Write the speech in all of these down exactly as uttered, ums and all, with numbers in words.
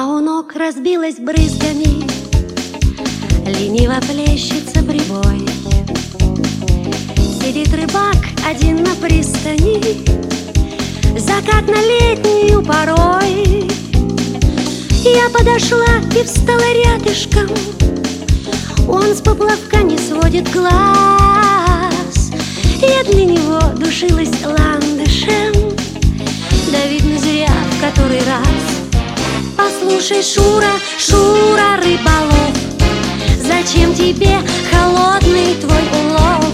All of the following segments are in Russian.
А у ног разбилась брызгами, лениво плещется прибой. Сидит рыбак один на пристани, закат на летнюю порой. Я подошла и встала рядышком, он с поплавка не сводит глаз. Я для него душилась ландышем, да видно зря в который раз. Послушай, Шура, Шура, рыболов, зачем тебе холодный твой улов?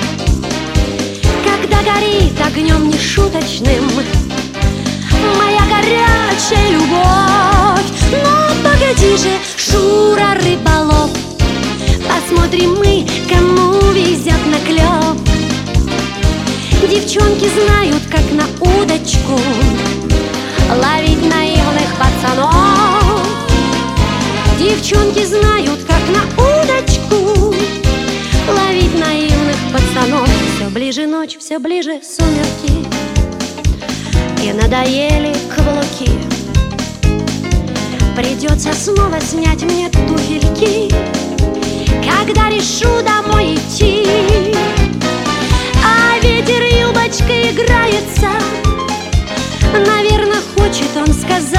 Когда горит огнем нешуточным моя горячая любовь. Но погоди же, Шура, рыболов, посмотрим мы, кому везет на клев. Девчонки знают, как на удочку ловить наивных пацанов. Девчонки знают, как на удочку ловить наивных пацанов. Все ближе ночь, все ближе сумерки, и надоели каблуки. Придется снова снять мне туфельки, когда решу домой идти. А ветер юбочкой играется, наверное, хочет он сказать: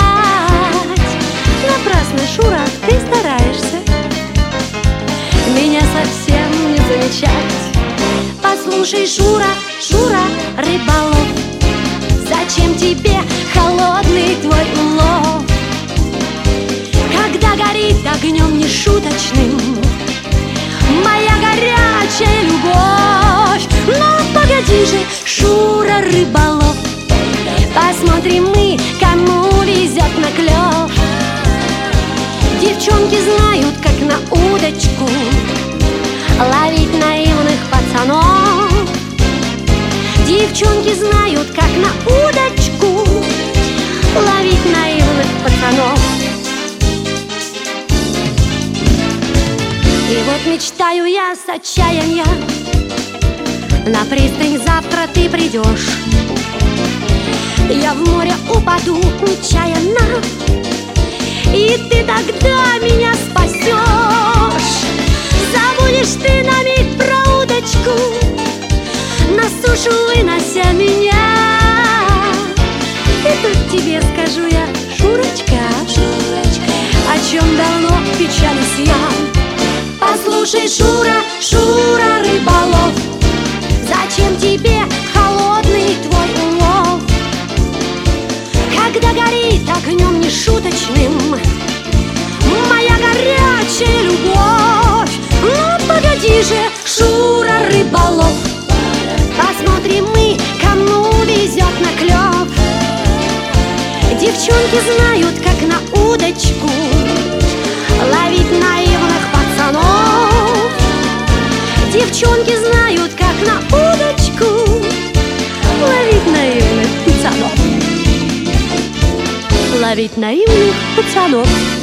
напрасно, Шура, ты стараешься меня совсем не замечать. Послушай, Шура, Шура, рыболов, зачем тебе холодный твой улов? Когда горит огнем нешуточным моя горячая любовь. Но погоди же, Шура, рыболов, посмотрим мы, кому везет на клев. Девчонки знают, как на удочку ловить наивных пацанов. Девчонки знают, как на удочку ловить наивных пацанов. И вот мечтаю я с отчаяния, на пристань завтра ты придешь. Я в море упаду нечаянно, и ты тогда меня спасешь. Забудешь ты на миг про удочку, на сушу вынося меня. И тут тебе скажу я, Шурочка, Шурочка, о чем давно печалюсь я. Послушай, Шура, Шура, рыболов, зачем тебе холодный твой улов? Когда горит огнем нешуточным моя горячая любовь. Ну погоди же, Шура, рыболов, посмотрим мы, кому везет на клев. Девчонки знают, как на удочку ловить наивных пацанов. Девчонки знают, как на удочку ловить наивных пацанов. Ловить наивных пацанов.